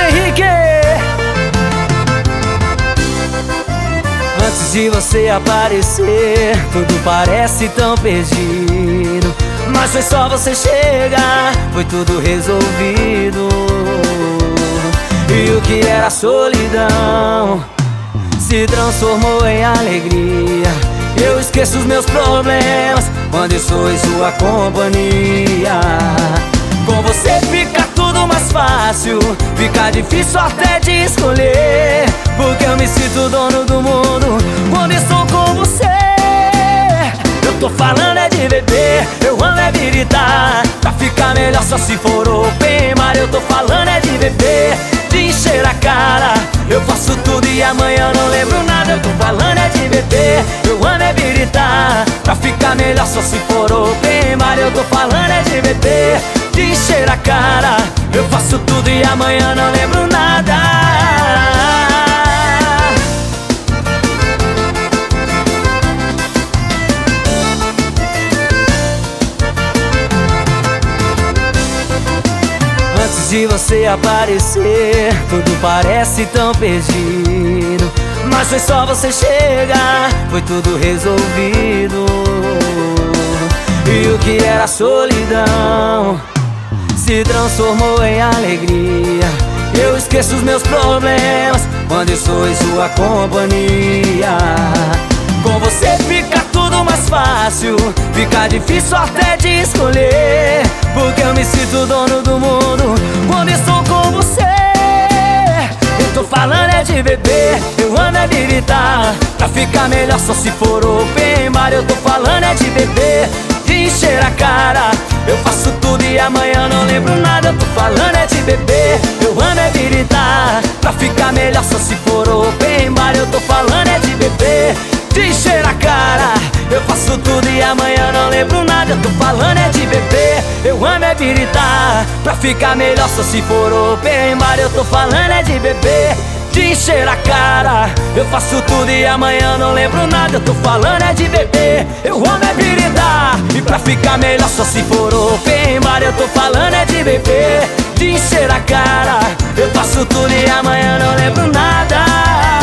Henrique. Antes de você aparecer, tudo parece tão perdido, mas foi só você chegar, foi tudo resolvido. E o que era solidão se transformou em alegria. Eu esqueço os meus problemas quando estou em sua companhia. Com você fica tudo mais fácil, fica difícil até de escolher, porque eu me sinto dono do mundo quando estou com você. Eu tô falando é de beber, eu amo é gritar, pra ficar melhor só se for open bar. Eu tô falando é de beber, de encher a cara, eu faço tudo e amanhã não lembro nada. Eu tô falando é de beber, eu amo é gritar, pra ficar melhor só se for open bar. Eu tô falando é de beber, de encher a cara, eu faço tudo e amanhã não lembro nada. Antes de você aparecer, tudo parece tão perdido, mas foi só você chegar, foi tudo resolvido. E o que era solidão se transformou em alegria. Eu esqueço os meus problemas quando estou em sua companhia. Com você fica tudo mais fácil, fica difícil até de escolher, porque eu me sinto dono do mundo quando estou com você. Eu tô falando é de beber, eu amo é gritar, pra ficar melhor só se for open bar. Eu tô falando é de beber, de encher a cara, eu faço tudo e amanhã não lembro nada. Eu tô falando é de beber, eu amo é gritar, pra ficar melhor só se for open bar. Eu tô falando é de beber, de encher a cara, eu faço tudo e amanhã não lembro nada. Eu tô falando é de beber, eu amo é gritar, pra ficar melhor só se for open bar. Eu tô falando é de beber, de encher a cara, eu faço tudo e amanhã não lembro nada. Eu tô falando é de beber, eu amo é gritar, e pra ficar melhor só se for open bar. Eu tô falando é de beber, de encher a cara, eu faço tudo e amanhã não lembro nada.